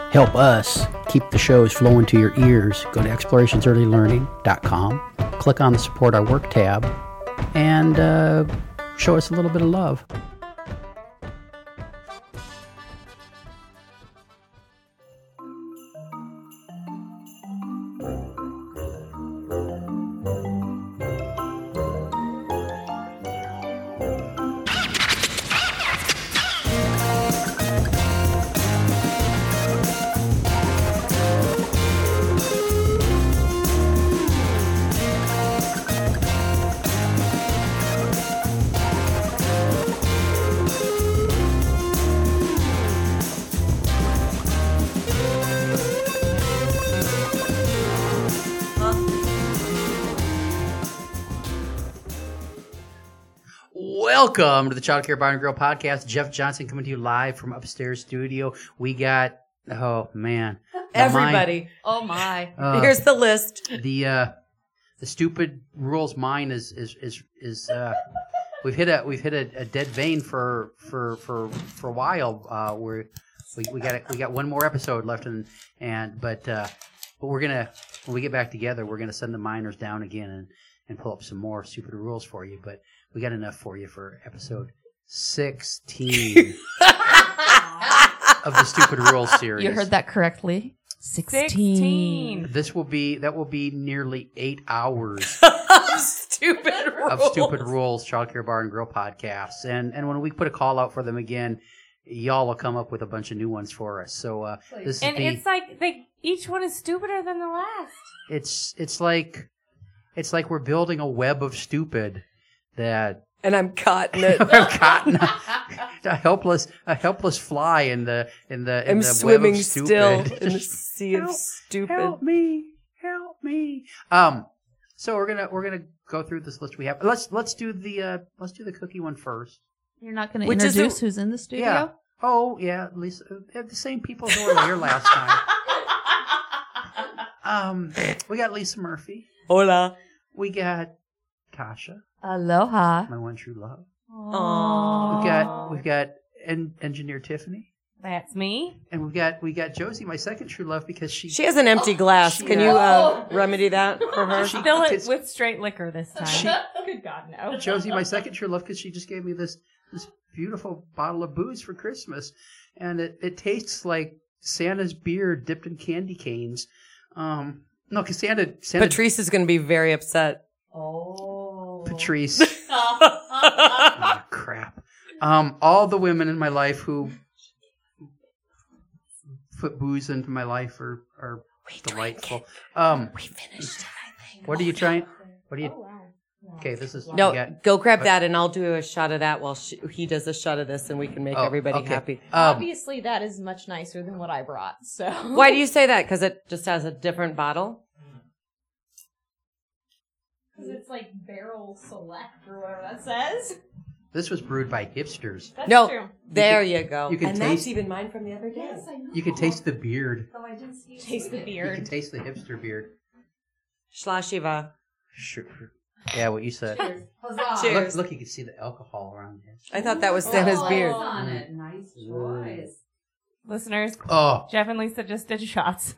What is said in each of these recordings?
help us keep the shows flowing to your ears, go to explorationsearlylearning.com, click on the Support Our Work tab, and show us a little bit of love. Welcome to the Child Care Bar and Grill podcast. Jeff Johnson coming to you live from upstairs studio. We got, oh man, everybody. Oh my! Here's the list. The stupid rules mine is we've hit a dead vein for a while. We got one more episode left, but we're gonna, when we get back together, we're gonna send the miners down again and pull up some more stupid rules for you. But we got enough for you for episode 16 of the Stupid Rules series. You heard that correctly. 16. That will be nearly 8 hours of Stupid Rules Child Care Bar and Grill podcasts. And when we put a call out for them again, y'all will come up with a bunch of new ones for us. So this is it's like each one is stupider than the last. It's like we're building a web of stupid that. And I'm caught in it. I'm caught in a helpless fly in the I'm the swimming web of stupid. still in the sea of stupid. Help me. So we're gonna go through this list we have. Let's do the cookie one first. You're not gonna introduce who's in the studio? Yeah. Oh yeah, Lisa. The same people who were here last time. We got Lisa Murphy. Hola. We got Tasha. Aloha. My one true love. Aww. We've got engineer Tiffany. That's me. And we got Josie, my second true love, because she has an empty glass. Can you remedy that for her? Fill it with straight liquor this time. Good God, no. Josie, my second true love, because she just gave me this beautiful bottle of booze for Christmas, and it tastes like Santa's beard dipped in candy canes. No, because Santa. Patrice is going to be very upset. Oh. Patrice. Oh, crap. All the women in my life who put booze into my life are delightful. We finished it, I think. What are you trying? Okay, this is... No, go grab that and I'll do a shot of that while he does a shot of this and we can make everybody happy. Obviously, that is much nicer than what I brought. So why do you say that? Because it just has a different bottle? Because it's like Barrel Select or whatever that says. This was brewed by hipsters. That's true. There you go. You can taste, that's even mine from the other day. Yes, I know. You can taste the beard. Oh, I did taste the beard. You can taste the hipster beard. Shlashiva. Sure. Yeah, what you said. Cheers. Huzzah. Cheers. Look, you can see the alcohol around here. I thought that was Santa's beard. On it. Nice choice. Listeners, Oh. Jeff and Lisa just did shots.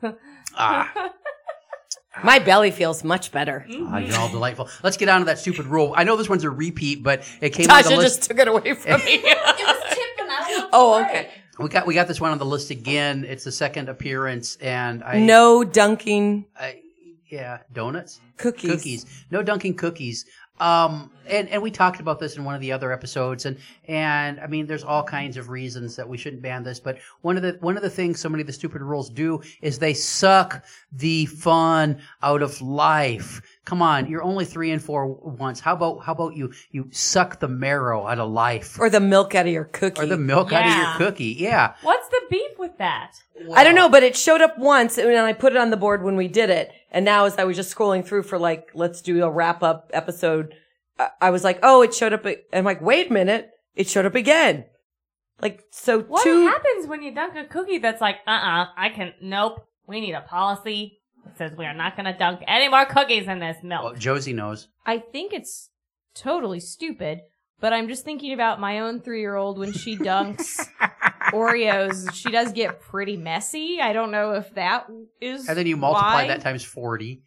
My belly feels much better. You're all delightful. Let's get on to that stupid rule. I know this one's a repeat, but it came on the Tasha list. just took it away from me. It was tipping. I don't Oh, okay. We got this one on the list again. It's the second appearance, and No dunking donuts, cookies. No dunking cookies. And we talked about this in one of the other episodes, and I mean, there's all kinds of reasons that we shouldn't ban this, but one of the things so many of the stupid rules do is they suck the fun out of life. Come on, you're only 3 and 4 once. How about you suck the marrow out of life, or the milk out of your cookie, or the milk out of your cookie? Yeah. What's the beef with that? I don't know, but it showed up once, and I put it on the board when we did it. And now, as I was just scrolling through for let's do a wrap up episode, I was like, oh, it showed up. I'm like, wait a minute, it showed up again. What happens when you dunk a cookie that's like, nope, we need a policy that says we are not going to dunk any more cookies in this milk. Well, Josie knows. I think it's totally stupid, but I'm just thinking about my own 3-year-old when she dunks Oreos, she does get pretty messy. I don't know if that is. And then you multiply why. that times 40.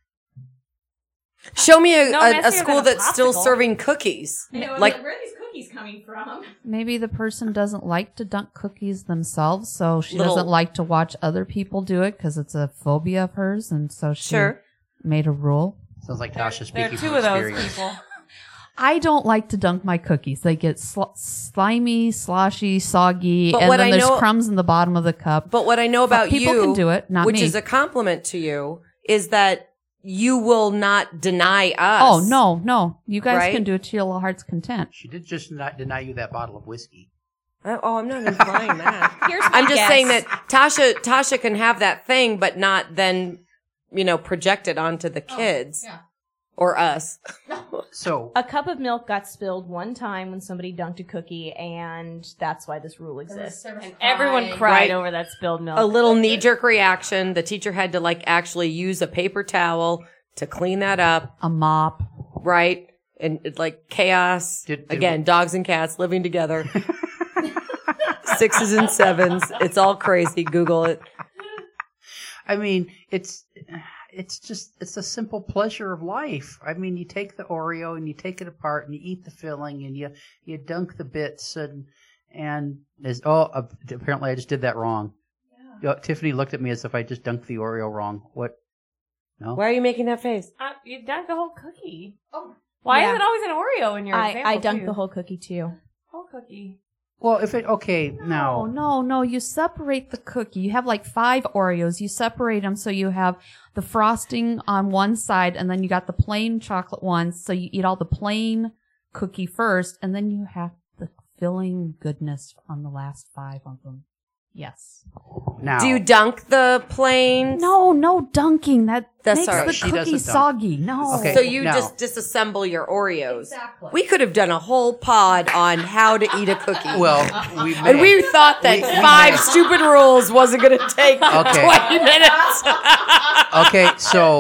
Show me No, a messier school than a that's still popsicle. serving cookies. You know, Like- where are these cookies coming from? Maybe the person doesn't like to dunk cookies themselves, so she Little- doesn't like to watch other people do it because it's a phobia of hers, and so she Sure. made a rule. Sounds like Tasha There are speaking two from of those experience. people. I don't like to dunk my cookies. They get slimy, sloshy, soggy, But and what then I there's know- crumbs in the bottom of the cup. But what I know about people you, can do it, not which me. is a compliment to you, is that you will not deny us. Oh, no. You guys Right? can do it to your heart's content. She did just not deny you that bottle of whiskey. Oh, I'm not implying that. Here's my I'm just guess. saying that Tasha can have that thing, but not then, project it onto the kids yeah. or us. So, A cup of milk got spilled one time when somebody dunked a cookie, and that's why this rule exists. And everyone cried Right. over that spilled milk. A little knee-jerk reaction. The teacher had to actually use a paper towel to clean that up, A mop. right? And chaos. Did- Again, dogs and cats living together. 6s and 7s. It's all crazy. Google it. I mean, it's a simple pleasure of life. I mean, you take the Oreo and you take it apart and you eat the filling and you dunk the bits apparently I just did that wrong. Yeah. Tiffany looked at me as if I just dunked the Oreo wrong. What? No. Why are you making that face? You dunk the whole cookie. Oh. Why Yeah. is it always an Oreo in your example? I dunked too? the whole cookie too. whole cookie. Well, now. No. You separate the cookie. You have 5 Oreos. You separate them so you have the frosting on one side, and then you got the plain chocolate ones. So you eat all the plain cookie first, and then you have the filling goodness on the last 5 of them. Yes. Now. Do you dunk the plain? No dunking. That That's makes all right. the She cookie doesn't dunk. soggy. No. Okay. So you now- just disassemble your Oreos. Exactly. We could have done a whole pod on how to eat a cookie. Well, we may. and we thought that We 5 may. stupid rules wasn't going to take 20 minutes. Okay,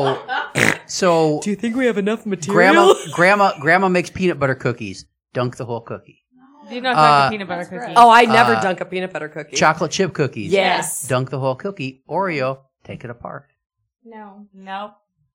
so Do you think we have enough material? grandma makes peanut butter cookies. Dunk the whole cookie. Do you know it's like a peanut butter cookie? Oh, I never dunk a peanut butter cookie. Chocolate chip cookies. Yes. Dunk the whole cookie. Oreo, take it apart. No. No.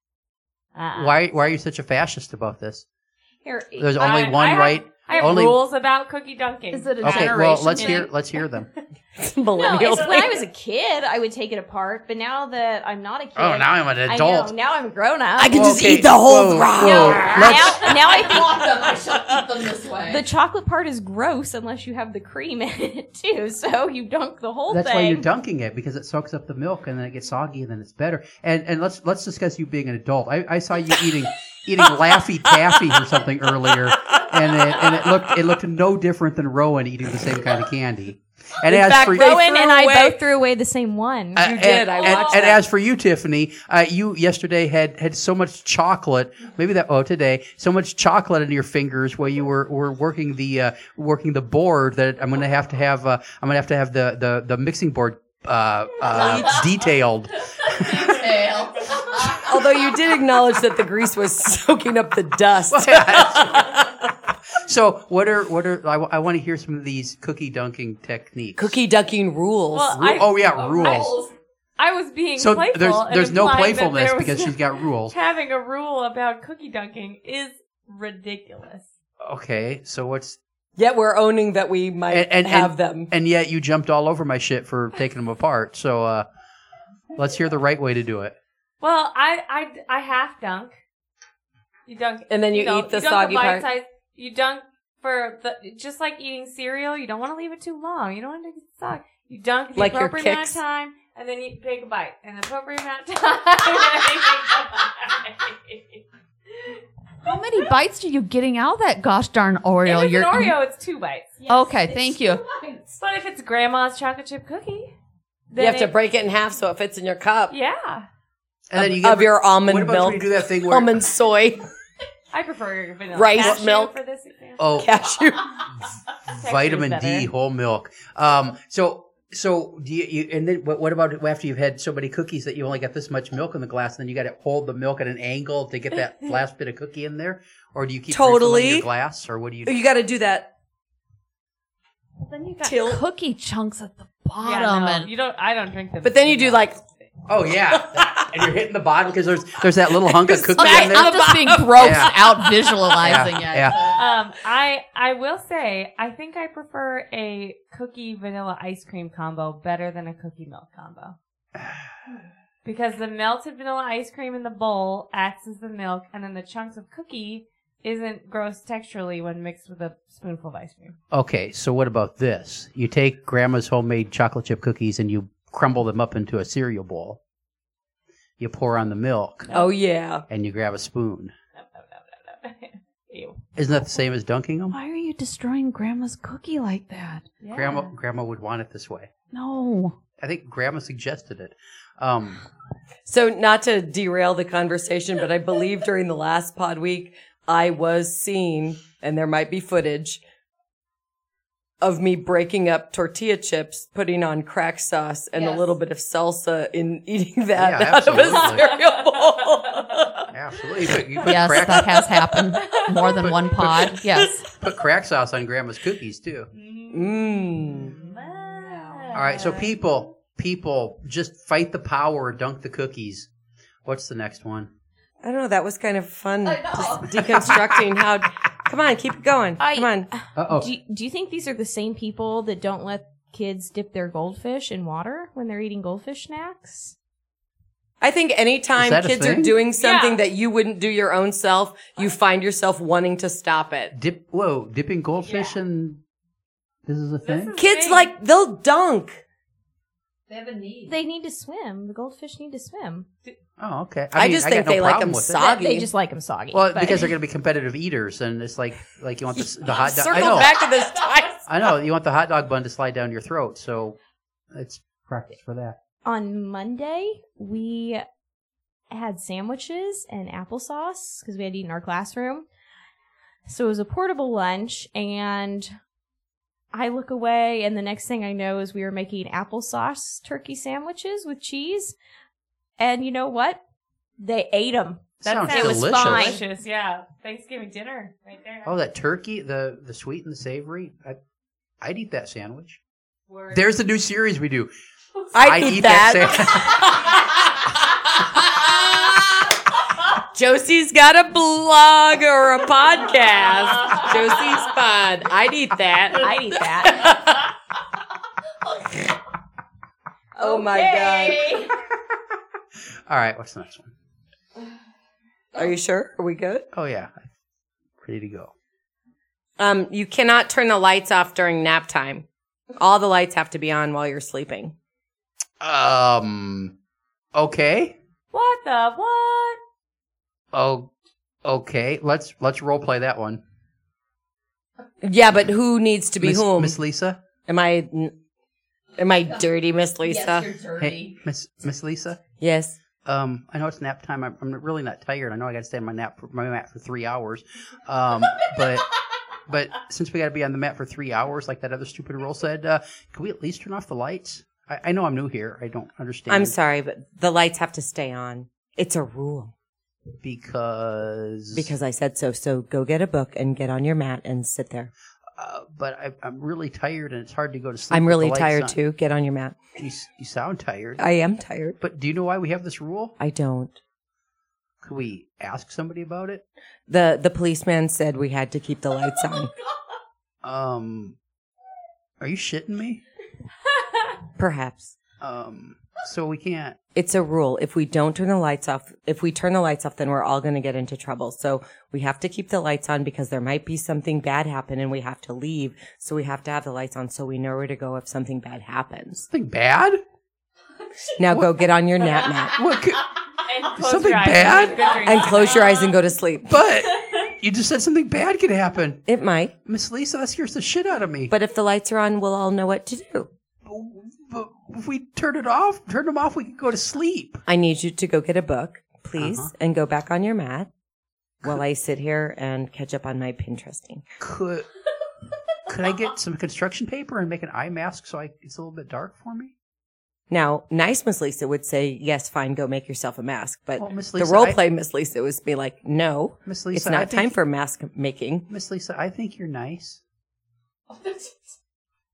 Why are you such a fascist about this? Here, There's only one right. I have only rules about cookie dunking. Is it a Okay, well generation let's thing? hear them. no, Millennials. it's when I was a kid, I would take it apart, but now that I'm not a kid, Oh, now I'm an I adult. know, now I'm grown up. I can Well, just okay, eat the whole whoa, rock. whoa. now I think want them, I shall eat them this way. the chocolate part is gross unless you have the cream in it too. So you dunk the whole That's thing. why you're dunking it, because it soaks up the milk and then it gets soggy and then it's better. And let's discuss you being an adult. I saw you eating Laffy Taffy or something earlier, and it looked no different than Rowan eating the same kind of candy. And In as fact, for they Rowan threw and I away- both threw away the same one. You did, I watched and that. as for you, Tiffany, you yesterday had so much chocolate, today, so much chocolate in your fingers while you were working the board that I'm gonna have to have the mixing board detailed. Although you did acknowledge that the grease was soaking up the dust. So I want to hear some of these cookie dunking techniques. Cookie dunking rules. Well, rules. I was being So playful. and there's no implying that playfulness there was because she's got rules. having a rule about cookie dunking is ridiculous. Okay, so what's Yet we're owning that we might have them. And yet you jumped all over my shit for taking them apart. So let's hear the right way to do it. Well, I half dunk. You dunk, And then you know, eat the dunk soggy bite part. size. You dunk just like eating cereal. You don't want to leave it too long. You don't want to get soggy. You dunk the Like your appropriate amount of kicks. time, and then you take a bite, and the appropriate amount of time. and then you take a bite. How many bites are you getting out of that gosh darn Oreo? If it's an Oreo, it's 2 bites. Okay, thank you. But if it's grandma's chocolate chip cookie, You then have to break it in half so it fits in your cup. Yeah, And then you Of your almond what about milk, when you do that thing where almond soy, I prefer vanilla Rice cashew milk. for this example. oh cashew. vitamin Texture's D better. whole milk. So do you and then what about after you've had so many cookies that you only got this much milk in the glass, and then you got to hold the milk at an angle to get that last bit of cookie in there, or do you keep refilling Totally. your glass, or what do you do? You got to do that. Well, then you got Till- cookie chunks at the Yeah, bottom. no, And you don't. I don't drink them. But then you do like, Oh yeah, and you're hitting the bottom because there's that little hunk of cookie okay, in there. I'm just being grossed Yeah. out visualizing it. Yeah. I will say I think I prefer a cookie vanilla ice cream combo better than a cookie milk combo. Because the melted vanilla ice cream in the bowl acts as the milk, and then the chunks of cookie isn't gross texturally when mixed with a spoonful of ice cream. Okay, so what about this? You take Grandma's homemade chocolate chip cookies and you crumble them up into a cereal bowl. You pour on the milk oh yeah. and you grab a spoon. Ew. Isn't that the same as dunking them? Why are you destroying Grandma's cookie like that? Yeah. Grandma would want it this way. No. I think Grandma suggested it. So not to derail the conversation, but I believe during the last pod week, I was seen, and there might be footage, of me breaking up tortilla chips, putting on crack sauce and a Yes. little bit of salsa in eating that Yeah, out of a absolutely. cereal bowl. Absolutely. You put Yes, crack, that has happened more than one pod. Yes. put crack sauce on Grandma's cookies too. Mmm. All right, so people, just fight the power, dunk the cookies. What's the next one? I don't know. That was kind of fun. Just deconstructing how. Come on, keep it going. Come on. Uh-oh. Do you think these are the same people that don't let kids dip their goldfish in water when they're eating goldfish snacks? I think anytime Is that a kids are thing? doing something Yeah. that you wouldn't do your own self, you find yourself wanting to stop it. Dipping goldfish in... This is a thing? Kids they'll dunk. They have a need. They need to swim. The goldfish need to swim. Oh, okay. I mean, just got think no they like problem them with it. soggy. They just like them soggy. Well, but- because they're going to be competitive eaters, and it's like you want the hot dog. I Circle know. back to this twice. I know. You want the hot dog bun to slide down your throat, so it's practice for that. on Monday, we had sandwiches and applesauce because we had to eat in our classroom. So it was a portable lunch, and I look away, and the next thing I know is we were making applesauce turkey sandwiches with cheese. And you know what? They ate them. Sounds it was delicious. fine. Delicious, yeah. Thanksgiving dinner right there. Oh, that turkey, the sweet and the savory. I'd eat that sandwich. Word. There's the new series we do. I'd eat that. Josie's got a blog or a podcast. Josie's Pod. I'd eat that. I'd eat that. Oh my God. All right, what's the next one? Are you sure? Are we good? Oh yeah, ready to go. You cannot turn the lights off during nap time. All the lights have to be on while you're sleeping. Okay. What the what? Oh, okay. Let's role play that one. Yeah, but who needs to be whom? Miss Lisa. Am I dirty, Miss Lisa? Yes, you're dirty. Hey, Miss Lisa. Yes. I know it's nap time. I'm really not tired. I know I got to stay on my mat for 3 hours. But since we got to be on the mat for 3 hours, like that other stupid rule said, can we at least turn off the lights? I know I'm new here. I don't understand. I'm sorry, but the lights have to stay on. It's a rule. Because I said so. So go get a book and get on your mat and sit there. but I'm really tired and it's hard to go to sleep. I'm with really the lights tired on. too. Get on your mat. You sound tired. I am tired. But do you know why we have this rule? I don't. Could we ask somebody about it? The policeman said we had to keep the lights on. Are you shitting me? Perhaps. So we can't. It's a rule. If we don't turn the lights off, then we're all going to get into trouble. So we have to keep the lights on because there might be something bad happen and we have to leave. So we have to have the lights on so we know where to go if something bad happens. Something bad? Now go get on your nap mat What? And close Something your eyes bad? and good dreams. and close your eyes and go to sleep. But you just said something bad could happen. It might. Miss Lisa, that scares the shit out of me. But if the lights are on, we'll all know what to do. But if we turn them off, we can go to sleep. I need you to go get a book, please, and go back on your mat while I sit here and catch up on my Pinteresting. Could I get some construction paper and make an eye mask so it's a little bit dark for me? Now, nice Miss Lisa would say, yes, fine, go make yourself a mask. But Well, Miss the Lisa, role play Miss Lisa was be like, no, Miss Lisa, it's not I think- time for mask making. Miss Lisa, I think you're nice.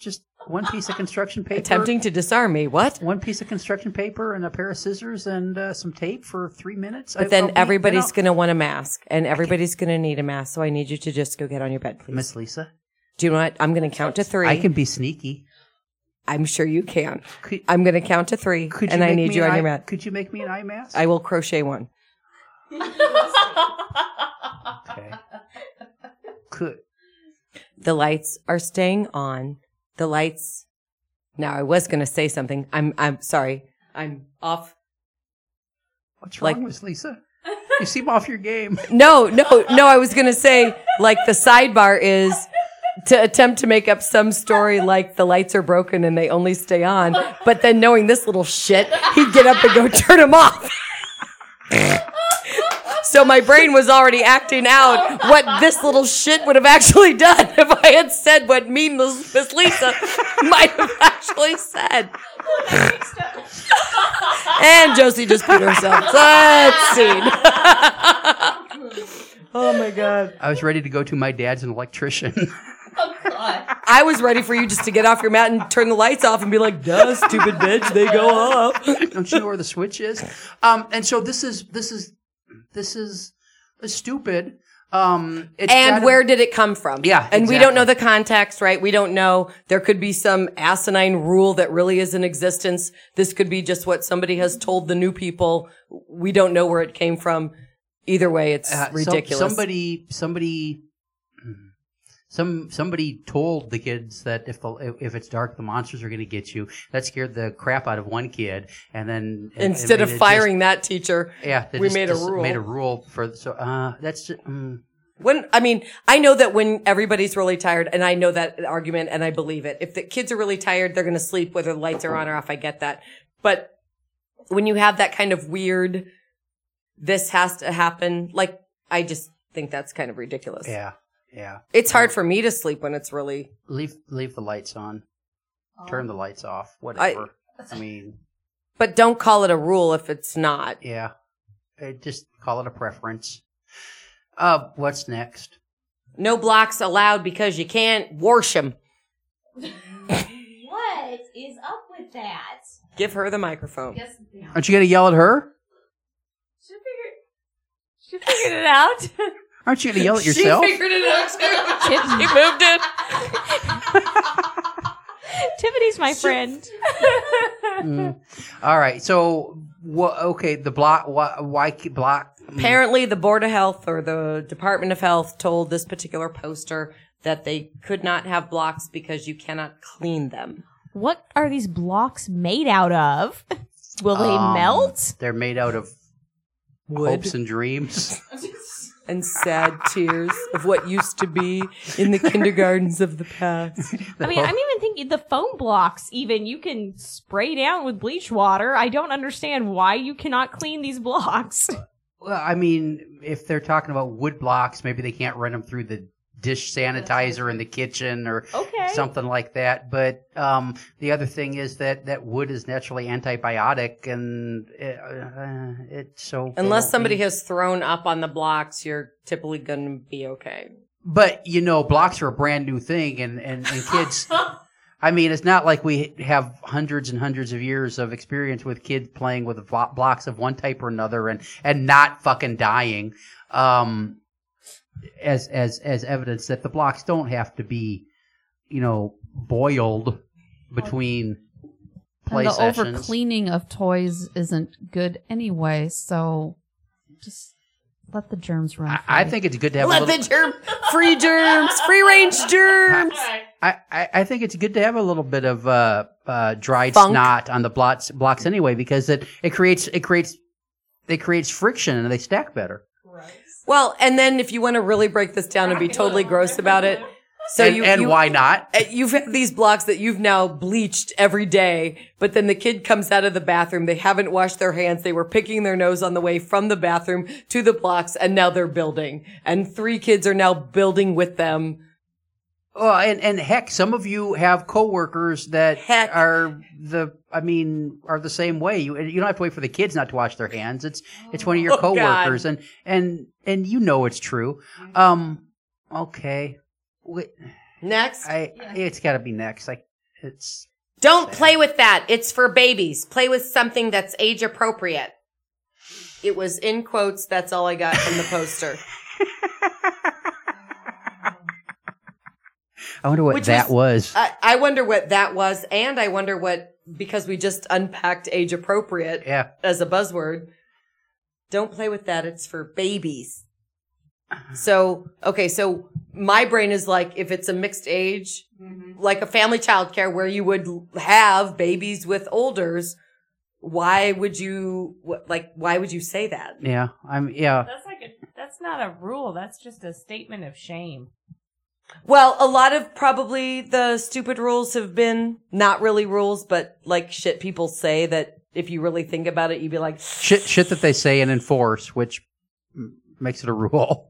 just one piece of construction paper. Attempting to disarm me. What? One piece of construction paper and a pair of scissors and some tape for 3 minutes. But then everybody's going to want a mask, and everybody's going to need a mask. So I need you to just go get on your bed, please. Miss Lisa, Do you know what? I'm going to count to 3. I can be sneaky. I'm sure you can. Could, I'm going to count to 3, could and I make need me you an on your eye- mat. Could you make me an eye mask? I will crochet one. Okay. Could. The lights are staying on. The lights. Now, I was going to say something. I'm sorry. I'm off. What's wrong, Like- Miss Lisa? You seem off your game. No. I was going to say, like, the sidebar is to attempt to make up some story like the lights are broken and they only stay on. But then knowing this little shit, he'd get up and go turn them off. So my brain was already acting out what this little shit would have actually done if I had said what mean Miss Lisa might have actually said. And Josie just peed herself. That's scene. Oh my God. I was ready to go to my dad's an electrician. I was ready for you just to get off your mat and turn the lights off and be like, duh, stupid bitch, they go off. Don't you know where the switch is? And so this is stupid. And where did it come from? Yeah, And we don't exactly. know the context, right? We don't know. There could be some asinine rule that really is in existence. This could be just what somebody has told the new people. We don't know where it came from. Either way, it's ridiculous. Somebody told the kids that if it's dark, the monsters are going to get you. That scared the crap out of one kid, and then Instead of firing that teacher, they made a rule. Made a rule for that's just. I know that when everybody's really tired, and I know that argument, and I believe it. If the kids are really tired, they're going to sleep whether the lights are on or off. I get that. But when you have that kind of weird, this has to happen, like, I just think that's kind of ridiculous. Yeah. It's hard for me to sleep when it's really. Leave the lights on. Turn the lights off. Whatever. But don't call it a rule if it's not. Yeah. Just call it a preference. What's next? No blocks allowed because you can't wash them. What is up with that? Give her the microphone. Aren't you going to yell at her? She figured it out. Aren't you going to yell at yourself? She figured it out too. She moved it. Tiffany's my friend. All right. So, okay, the block. Why block? Apparently, the Board of Health or the Department of Health told this particular poster that they could not have blocks because you cannot clean them. What are these blocks made out of? Will they melt? They're made out of hopes and dreams. And sad tears of what used to be in the kindergartens of the past. I mean, I'm even thinking the foam blocks, even you can spray down with bleach water. I don't understand why you cannot clean these blocks. Well, I mean, if they're talking about wood blocks, maybe they can't run them through the dish sanitizer in the kitchen or something like that. But the other thing is that wood is naturally antibiotic, and it's so. Unless somebody has thrown up on the blocks, you're typically going to be okay. But blocks are a brand new thing, and kids. I mean, it's not like we have hundreds and hundreds of years of experience with kids playing with blocks of one type or another and not fucking dying. As evidence that the blocks don't have to be, boiled between play and the sessions. over cleaning of toys isn't good anyway, so just let the germs run. I think it's good to have free germs, free range germs. I think it's good to have a little bit of dried Funk. snot on the blocks anyway, because it creates friction and they stack better. Well, and then if you want to really break this down and be totally gross about it, so why not? You've had these blocks that you've now bleached every day, but then the kid comes out of the bathroom, they haven't washed their hands, they were picking their nose on the way from the bathroom to the blocks, and now they're building. And 3 kids are now building with them. Well, and heck, some of you have coworkers that are the same way. You don't have to wait for the kids not to wash their hands. It's one of your coworkers, God. and it's true. Okay, Next, it's got to be next. It's Don't play with that. It's for babies. Play with something that's age appropriate. It was in quotes. That's all I got from the poster. I wonder what that was. I wonder what that was, and I wonder what, because we just unpacked age appropriate Yeah. as a buzzword. Don't play with that. It's for babies. So, okay, so my brain is like, if it's a mixed age, like a family childcare where you would have babies with olders, why would you say that? Yeah. That's not a rule. That's just a statement of shame. Well, a lot of probably the stupid rules have been not really rules, but like shit people say that if you really think about it, you'd be like, Shit that they say and enforce, which makes it a rule.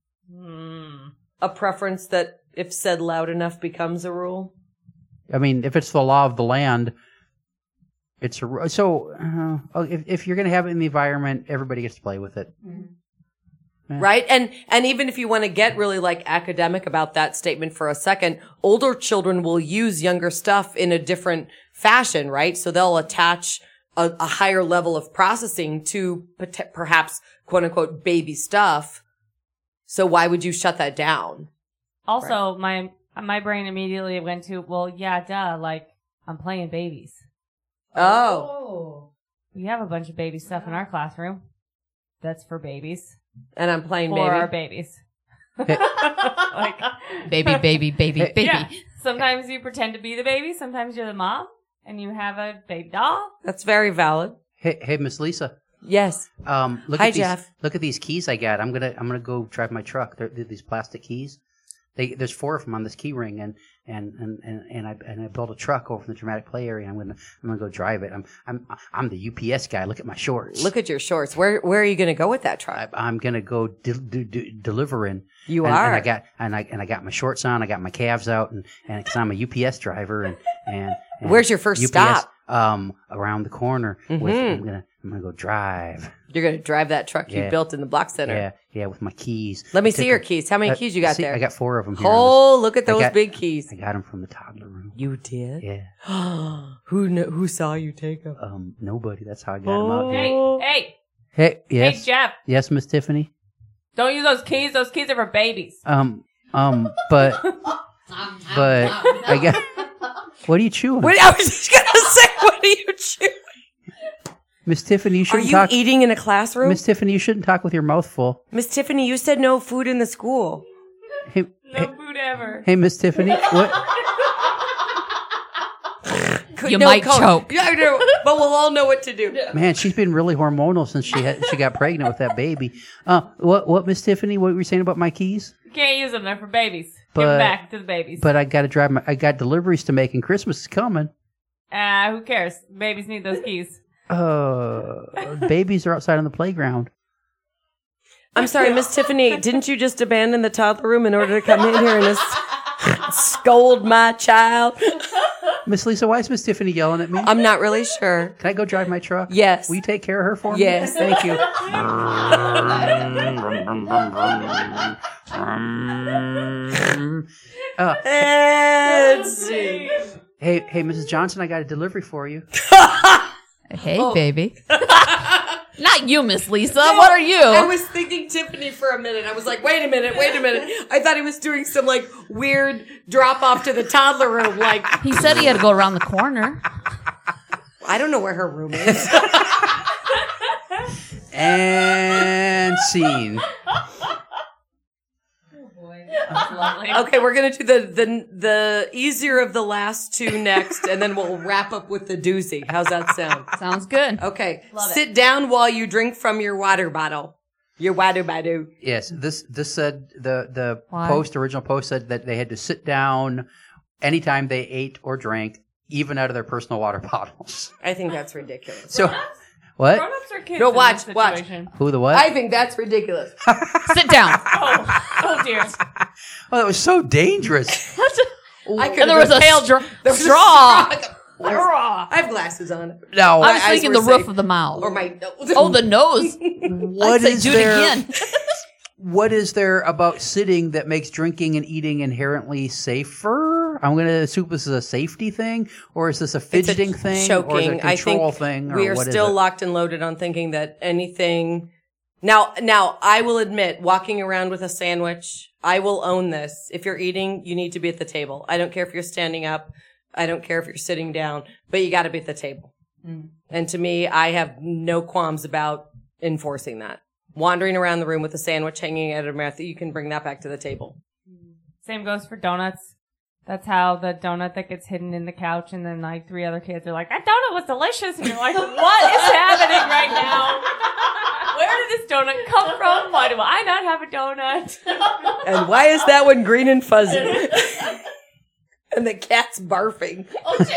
a preference that if said loud enough becomes a rule. I mean, if it's the law of the land, it's a rule. So, if you're going to have it in the environment, everybody gets to play with it. Yeah. Right? And even if you want to get really like academic about that statement for a second, older children will use younger stuff in a different fashion, right? So they'll attach a higher level of processing to perhaps quote unquote baby stuff. So why would you shut that down? Also, my brain immediately went to, well, yeah, duh, like, I'm playing babies. Oh. We have a bunch of baby stuff in our classroom. That's for babies. And I'm playing For baby. our babies. Like, Baby. yeah. Sometimes you pretend to be the baby. Sometimes you're the mom. And you have a baby doll. That's very valid. Hey, Miss Lisa. Yes. Look Hi, at these, Jeff. Look at these keys I got. I'm gonna go drive my truck. They're these plastic keys. There's 4 of them on this key ring, and I built a truck over in the dramatic play area. I'm gonna go drive it. I'm the UPS guy. Look at my shorts. Look at your shorts. Where are you going to go with that truck? I'm gonna go delivering. You and, are. And I got my shorts on. I got my calves out, and because I'm a UPS driver, and Where's your first UPS, stop? Around the corner. Mhm. I'm gonna go drive. You're going to drive that truck you Yeah. built in the block center. Yeah, with my keys. Let me I see took your them- keys. How many keys you got see, there? I got 4 of them here. Oh, look at I those got- big keys. I got them from the toddler room. You did? Yeah. Who saw you take them? Nobody. That's how I got them out here. Oh. Hey, Yes. hey, Jeff. Yes, Miss Tiffany. Don't use those keys. Those keys are for babies. But I got. What are you chewing? Wait, I was just going to say, what are you chewing? Miss Tiffany, you Are shouldn't you talk. eating in a classroom? Miss Tiffany, you shouldn't talk with your mouth full. Miss Tiffany, you said no food in the school. Hey, No food ever. hey, Miss Tiffany. What? You might choke. Yeah, I know, but we'll all know what to do. Man, she's been really hormonal since she got pregnant with that baby. What, Miss Tiffany? What were you saying about my keys? You can't use them. They're for babies. Give But- them back to the babies. But I got to drive I got deliveries to make, and Christmas is coming. Who cares? Babies need those keys. Babies are outside on the playground. I'm sorry, Miss Tiffany, didn't you just abandon the toddler room in order to come in here and scold my child? Miss Lisa, why is Miss Tiffany yelling at me? I'm not really sure. Can I go drive my truck? Yes. Will you take care of her for me? Yes. Thank you. Let's see. Hey, Mrs. Johnson, I got a delivery for you. Hey, baby. Not you, Miss Lisa. What are you? I was thinking Tiffany for a minute. I was like, wait a minute. I thought he was doing some like weird drop off to the toddler room. Like, He said he had to go around the corner. I don't know where her room is. And scene. Okay, we're gonna do the easier of the last 2 next, and then we'll wrap up with the doozy. How's that sound? Sounds good. Okay, sit down while you drink from your water bottle. Your water bottle. Yes, this said the Why? original post said that they had to sit down anytime they ate or drank, even out of their personal water bottles. I think that's ridiculous. So what? Grown-ups or kids No, in watch, this watch. situation? Who the what? I think that's ridiculous. Sit down. Oh dear. Oh, that was so dangerous. I could And there was a straw. I have glasses on. No, I was eyes thinking were the roof safe. of the mouth. Or my nose. Oh, the nose. what I'd say is do there? it again. What is there about sitting that makes drinking and eating inherently safer? here? I'm going to assume this is a safety thing, or is this a fidgeting thing, choking. or is it a I control think thing? Or we are what is still it? locked and loaded on thinking that anything. Now, I will admit, walking around with a sandwich, I will own this. If you're eating, you need to be at the table. I don't care if you're standing up. I don't care if you're sitting down, but you got to be at the table. And to me, I have no qualms about enforcing that. Wandering around the room with a sandwich hanging out of your mouth, you can bring that back to the table. Same goes for donuts. That's how the donut that gets hidden in the couch, and then like 3 other kids are like, "That donut was delicious," and you're like, "What is happening right now? Where did this donut come from? Why do I not have a donut?" And why is that one green and fuzzy? And the cat's barfing.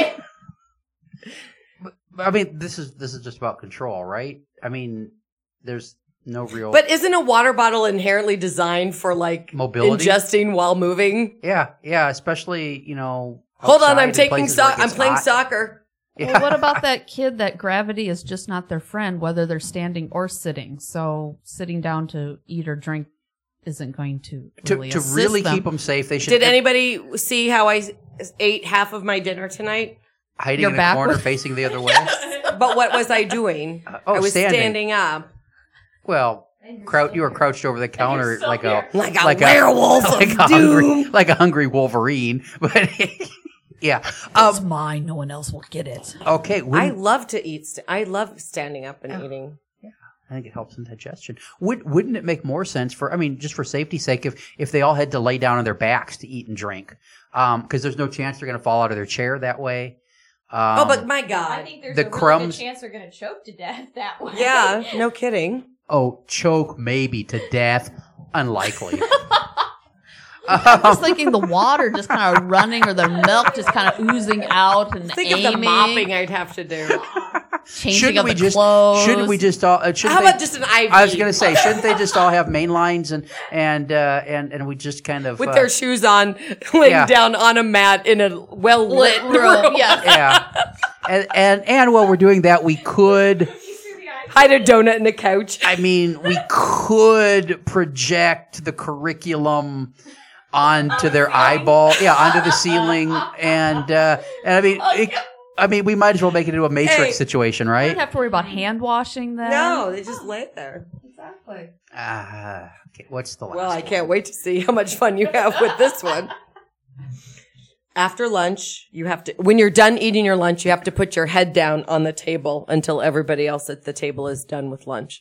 I mean, this is just about control, right? I mean, there's no real. But isn't a water bottle inherently designed for like Mobility? ingesting while moving? yeah, especially Hold on, outside I'm in taking places where it I'm gets playing hot. soccer. Yeah. Well, what about that kid that gravity is just not their friend, whether they're standing or sitting? So sitting down to eat or drink isn't going to really to assist really them. keep them safe? They should. Did anybody see how I ate half of my dinner tonight? hiding You're in a corner, backward? facing the other way? But what was I doing? I was standing up. Well, you were crouched over the counter like a werewolf of doom. like a hungry Wolverine. But yeah, It's mine. No one else will get it. okay. I love to eat. I love standing up and eating. I think it helps in digestion. Wouldn't it make more sense just for safety's sake, if they all had to lay down on their backs to eat and drink? Because there's no chance they're going to fall out of their chair that way. But my I God. think there's The a really crumbs- good chance they're going to choke to death that way. Yeah, no kidding. Oh, choke maybe to death. Unlikely. I'm just thinking the water just kind of running or the milk just kind of oozing out and Think aiming, of the mopping I'd have to do. changing of the clothes. Shouldn't we just all? How Shouldn't about they- just an IV? I was going to say, shouldn't they just all have main lines and we just kind of with their shoes on, laying yeah. down on a mat in a well-lit Lit room. room? Yes. yeah, and while we're doing that, we could. Hide a donut in the couch. I mean, we could project the curriculum onto their eyeball, onto the ceiling, and I mean, we might as well make it into a Matrix situation, You right? don't have to worry about hand washing then. No, they just lay it there. Exactly. Okay, what's the last? Well, I one? can't wait to see how much fun you have with this one. After lunch, when you're done eating your lunch, you have to put your head down on the table until everybody else at the table is done with lunch.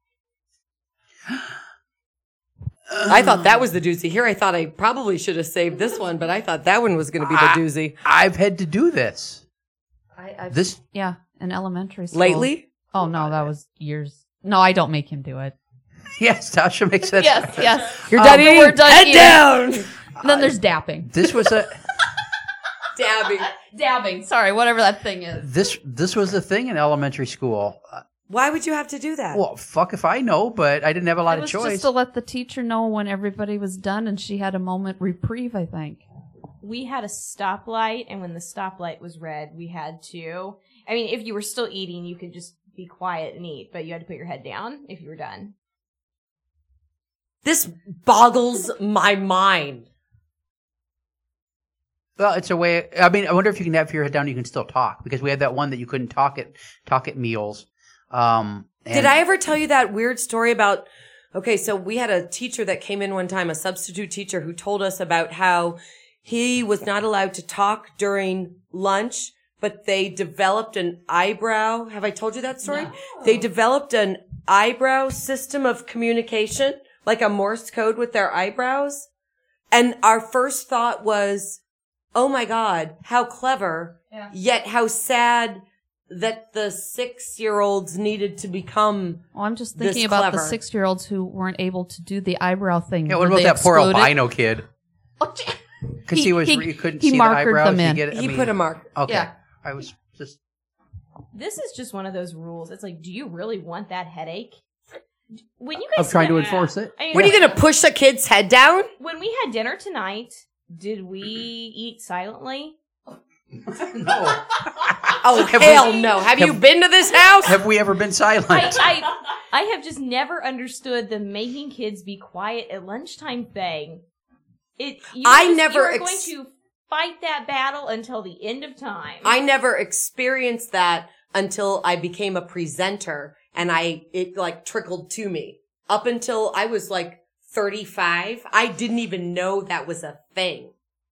I thought that was the doozy. Here, I thought I probably should have saved this one, but I thought that one was going to be the doozy. I've had to do this. This Yeah, in elementary school. Lately? Oh no, that was years. No, I don't make him do it. yes, Tasha makes that. Yes. You're done eating? We're done Head eating. down! And then there's dapping. This was a Dabbing. Sorry, whatever that thing is. this was a thing in elementary school. Why would you have to do that? Well, fuck if I know, but I didn't have a lot It of was choice. just to let the teacher know when everybody was done, and she had a moment reprieve, I think. We had a stoplight, and when the stoplight was red, we had to. I mean, if you were still eating, you could just be quiet and eat, but you had to put your head down if you were done. This boggles my mind. Well, it's a way. I mean, I wonder if you can have your head down, you can still talk, because we had that one that you couldn't talk at meals. Did I ever tell you that weird story about, okay, so we had a teacher that came in one time, a substitute teacher, who told us about how he was not allowed to talk during lunch, but they developed an eyebrow. Have I told you that story? No. They developed an eyebrow system of communication, like a Morse code with their eyebrows. And our first thought was, oh my God, how clever, yet how sad that the 6-year-olds needed to become. Well, I'm just this thinking about clever. the 6-year-olds who weren't able to do the eyebrow thing. Yeah, what Were about they that poor excluded? albino kid? Because he couldn't see the markered eyebrows. them You in. get it? I He mean, put a mark. Okay, Yeah. I was just. This is just one of those rules. It's like, do you really want that headache? When you guys I'm trying to spent- enforce it. I mean, What are you going to push a kid's head down? When we had dinner tonight, did we eat silently? No. Oh, Have hell we- no. Have you been to this house? Have we ever been silent? I have just never understood the making kids be quiet at lunchtime thing. I never you are going to fight that battle until the end of time. I never experienced that until I became a presenter and it like trickled to me. Up until I was like 35, I didn't even know that was a thing.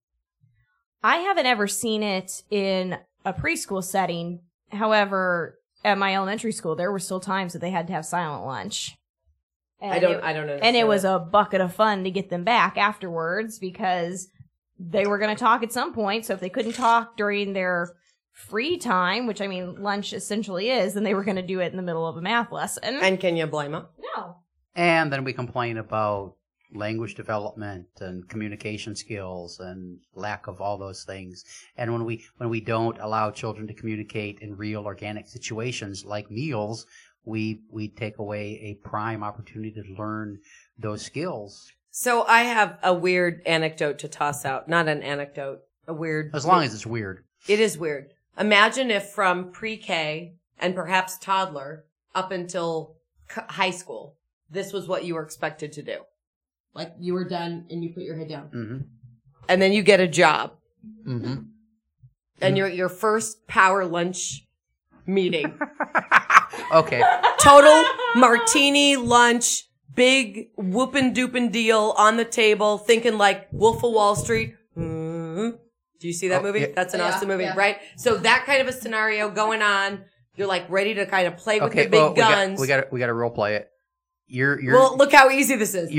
I haven't ever seen it in a preschool setting. However, at my elementary school, there were still times that they had to have silent lunch. And I don't understand. And it was a bucket of fun to get them back afterwards because they were going to talk at some point. So if they couldn't talk during their free time, which I mean, lunch essentially is, then they were going to do it in the middle of a math lesson. And can you blame them? No. And then we complain about language development and communication skills and lack of all those things. And when we don't allow children to communicate in real organic situations like meals, we take away a prime opportunity to learn those skills. So I have a weird anecdote to toss out. Not an anecdote, a weird. As long as it's weird. It is weird. Imagine if from pre-K and perhaps toddler up until high school, this was what you were expected to do. Like you were done and you put your head down. Mm-hmm. And then you get a job. Mm-hmm. And your first power lunch meeting. Okay. Total martini lunch, big whoopin' doopin' deal on the table, thinking like Wolf of Wall Street. Mm-hmm. Do you see that movie? Yeah. That's an awesome movie, right? So that kind of a scenario going on. You're like ready to kind of play with the big guns. We got to role play it. You're well, look how easy this is.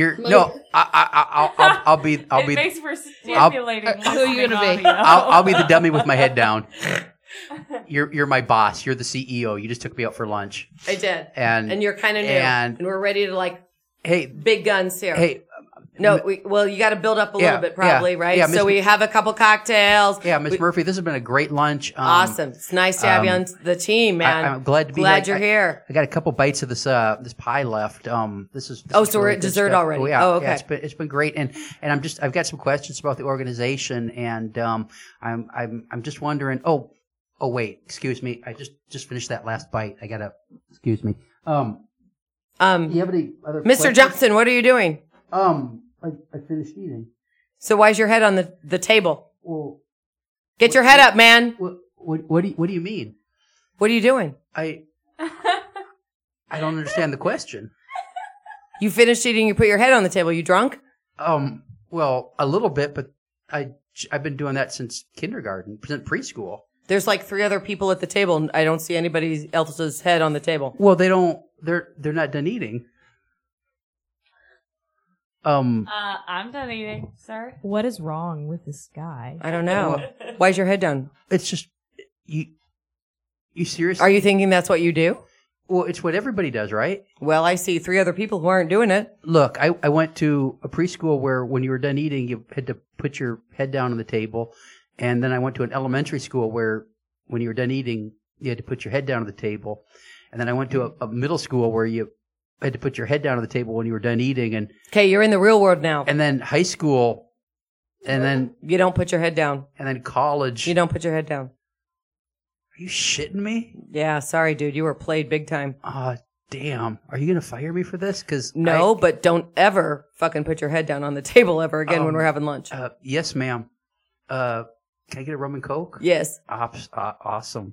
I'll be It makes for stimulating. who are you gonna listening be? audio. I'll be the dummy with my head down. You're my boss. You're the CEO. You just took me out for lunch. I did. And you're kind of new. and- And we're ready to like hey, big guns here. hey, No, you got to build up a little bit probably, right? yeah, Miss so we have a couple cocktails. yeah, Miss Murphy, this has been a great lunch. Awesome. It's nice to have you on the team, man. I'm glad to be Glad here. you're here. I got a couple bites of this pie left. This is So we're really at good dessert stuff. already. Yeah, Oh, okay. Yeah, it's been great, and I've got some questions about the organization, and I'm just wondering. Oh wait, excuse me. I just finished that last bite. I gotta excuse me. Do you have any other Mr. questions? Johnson, what are you doing? I finished eating. So why's your head on the table? Well, Get your head up, man. what do you mean? What are you doing? I don't understand the question. You finished eating, you put your head on the table. You drunk? Well, a little bit, but I've been doing that since kindergarten, preschool. There's like 3 other people at the table, and I don't see anybody else's head on the table. Well, they're not done eating. I'm done eating, sir. What is wrong with this guy? I don't know. Why's your head down? It's just you seriously? Are you thinking that's what you do? Well, it's what everybody does, right? Well, I see 3 other people who aren't doing it. Look, I went to a preschool where when you were done eating, you had to put your head down on the table. And then I went to an elementary school where when you were done eating, you had to put your head down on the table. And then I went to a middle school where you had to put your head down on the table when you were done eating. And Okay, you're in the real world now. and then high school, and then You don't put your head down. college. You don't put your head down. Are you shitting me? Yeah, sorry, dude. You were played big time. Damn. Are you gonna fire me for this? Because No, but don't ever fucking put your head down on the table ever again when we're having lunch. Yes, ma'am. Can I get a rum and coke? Yes. Awesome.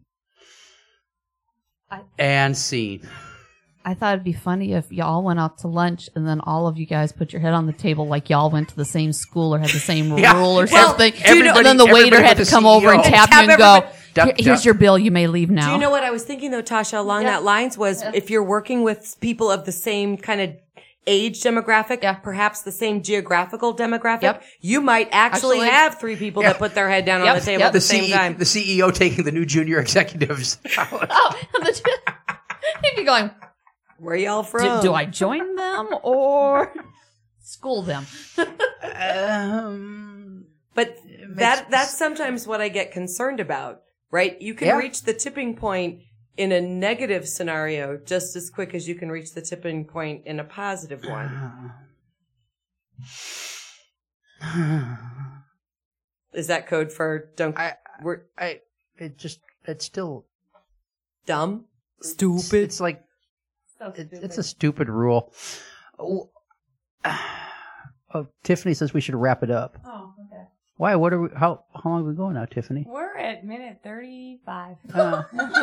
I- And scene. I thought it'd be funny if y'all went out to lunch and then all of you guys put your head on the table like y'all went to the same school or had the same Yeah. rule or Well, something. everybody- And then the waiter everybody had with to the come over and CEO. tap you and Tap go, everybody- Here's your bill. You may leave now. Do you know what I was thinking though, Tasha, along that lines was if you're working with people of the same kind of age demographic, perhaps the same geographical demographic, Yep. you might actually Actually- have 3 people that put their head down on Yep, the table yep. at the same time. The CEO taking the new junior executives. Oh, he'd be going, Where y'all from? do I join them or school them? But that's sometimes what I get concerned about, right? You can Yeah. reach the tipping point in a negative scenario just as quick as you can reach the tipping point in a positive one. Is that code for don't? It's still Dumb? Stupid? It's like So stupid. it's a stupid rule. Oh, Tiffany says we should wrap it up. Oh, okay. Why? What are we? How long are we going now, Tiffany? We're at minute 35. Well,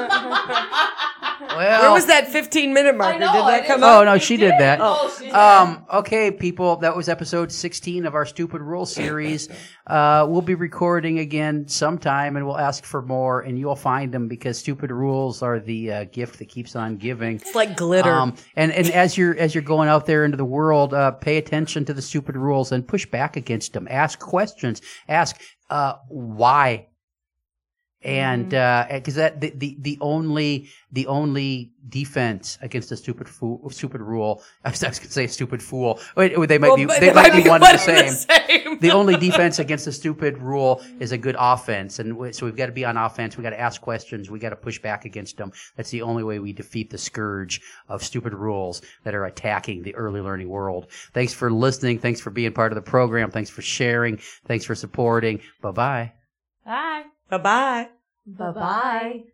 Where was that 15-minute marker? know, Did I that come didn't- up? Oh no, she did that. Oh, Okay, people, that was episode 16 of our Stupid Rule series. We'll be recording again sometime, and we'll ask for more, and you'll find them because stupid rules are the gift that keeps on giving. it's like glitter. And as you're going out there into the world, pay attention to the stupid rules and push back against them. Ask questions. Ask why. And because that the only defense against a stupid rule, I was going to say stupid fool. Wait, they might be one and the same. The only defense against a stupid rule is a good offense, and so we've got to be on offense. We got to ask questions. We got to push back against them. That's the only way we defeat the scourge of stupid rules that are attacking the early learning world. Thanks for listening. Thanks for being part of the program. Thanks for sharing. Thanks for supporting. Bye-bye. Bye. Bye-bye. Bye-bye.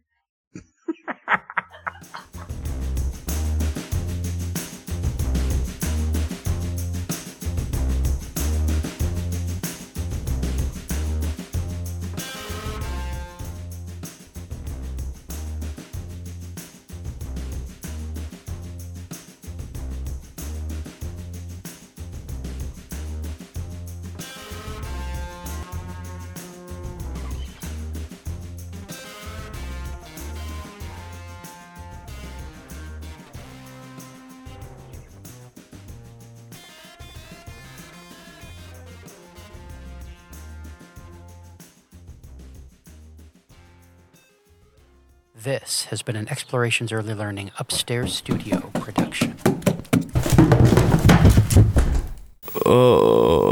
This has been an Explorations Early Learning Upstairs Studio production. Oh.